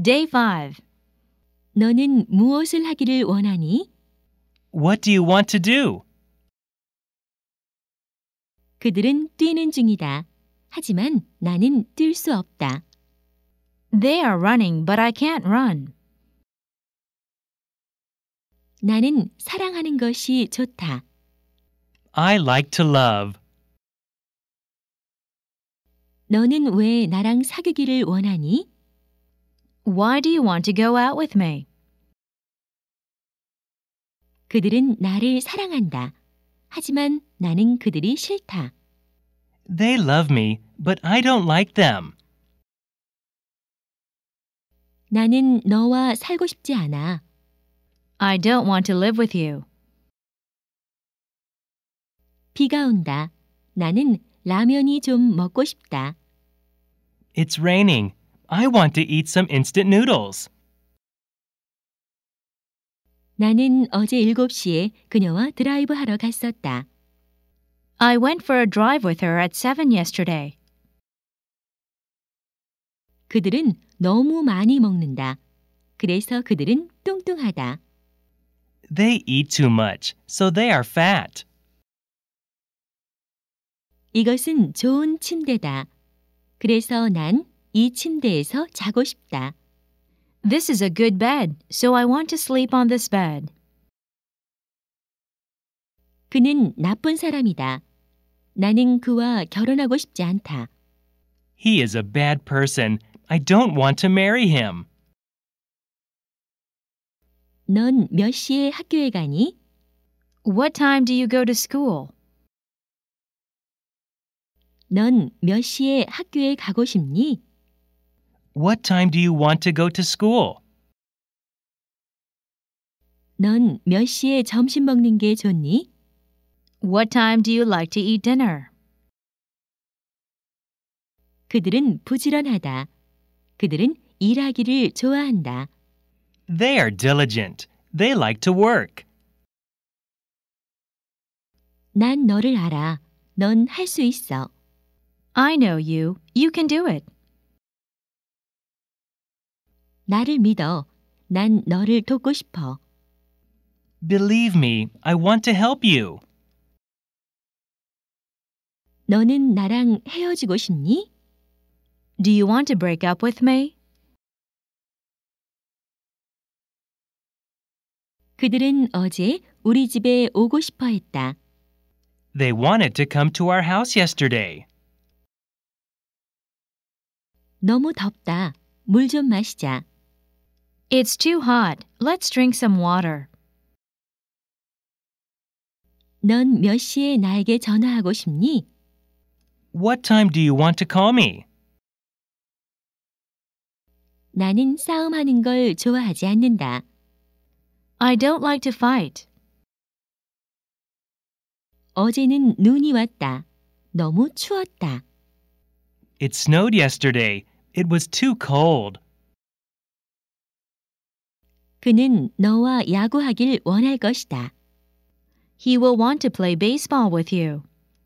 Day 5. 너는 무엇을 하기를 원하니? What do you want to do? 그들은 뛰는 중이다. 하지만 나는 뛸 수 없다. They are running, but I can't run. 나는 사랑하는 것이 좋다. I like to love. 너는 왜 나랑 사귀기를 원하니? Why do you want to go out with me? 그들은 나를 사랑한다. 하지만 나는 그들이 싫다. They love me, but I don't like them. 나는 너와 살고 싶지 않아. I don't want to live with you. 비가 온다. 나는 라면이 좀 먹고 싶다. It's raining. I want to eat some instant noodles. 나는 어제 7시에 그녀와 드라이브 하러 갔었다. I went for a drive with her at 7 yesterday. 그들은 너무 많이 먹는다. 그래서 그들은 뚱뚱하다. They eat too much, so they are fat. 이것은 좋은 침대다. 그래서 난 이 침대에서 자고 싶다. This is a good bed, so I want to sleep on this bed. 그는 나쁜 사람이다. 나는 그와 결혼하고 싶지 않다. He is a bad person. I don't want to marry him. 넌 몇 시에 학교에 가니? What time do you go to school? 넌 몇 시에 학교에 가고 싶니? What time do you want to go to school? 넌 몇 시에 점심 먹는 게 좋니? What time do you like to eat dinner? 그들은 부지런하다. 그들은 일하기를 좋아한다. They are diligent. They like to work. 난 너를 알아. 넌 할 수 있어. I know you. You can do it. 나를 믿어. 난 너를 돕고 싶어. Believe me, I want to help you. 너는 나랑 헤어지고 싶니? Do you want to break up with me? 그들은 어제 우리 집에 오고 싶어 했다. They wanted to come to our house yesterday. 너무 덥다. 물 좀 마시자. It's too hot. Let's drink some water. 넌 몇 시에 나에게 전화하고 싶니? What time do you want to call me? 나는 싸움하는 걸 좋아하지 않는다. I don't like to fight. 어제는 눈이 왔다. 너무 추웠다. It snowed yesterday. It was too cold. 그는 너와 야구하길 원할 것이다. He will want to play baseball with you.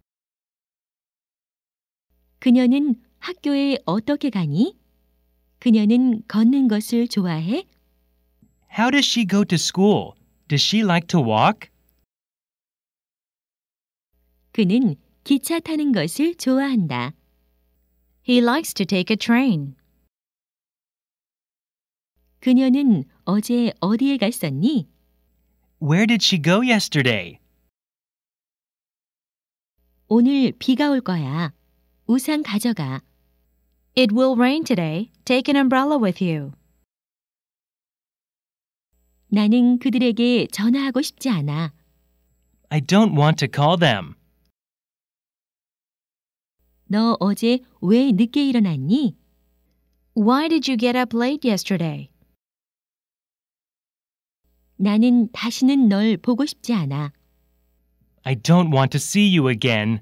그녀는 학교에 어떻게 가니? 그녀는 걷는 것을 좋아해? How does she go to school? Does she like to walk? 그는 기차 타는 것을 좋아한다. He likes to take a train. 그녀는 어제 어디에 갔었니? Where did she go yesterday? 오늘 비가 올 거야. 우산 가져가. It will rain today. Take an umbrella with you. 나는 그들에게 전화하고 싶지 않아. I don't want to call them. 너 어제 왜 늦게 일어났니? Why did you get up late yesterday? 나는 다시는 널 보고 싶지 않아. I don't want to see you again.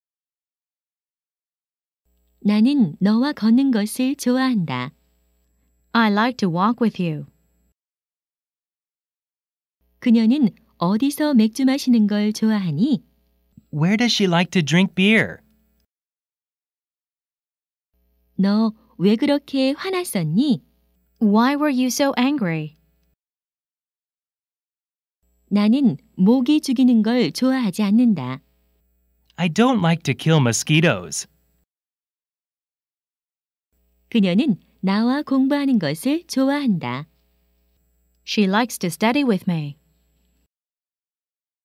나는 너와 걷는 것을 좋아한다. I like to walk with you. 그녀는 어디서 맥주 마시는 걸 좋아하니? Where does she like to drink beer? 너 왜 그렇게 화났었니? Why were you so angry? 나는 모기 죽이는 걸 좋아하지 않는다. I don't like to kill mosquitoes. 그녀는 나와 공부하는 것을 좋아한다. She likes to study with me.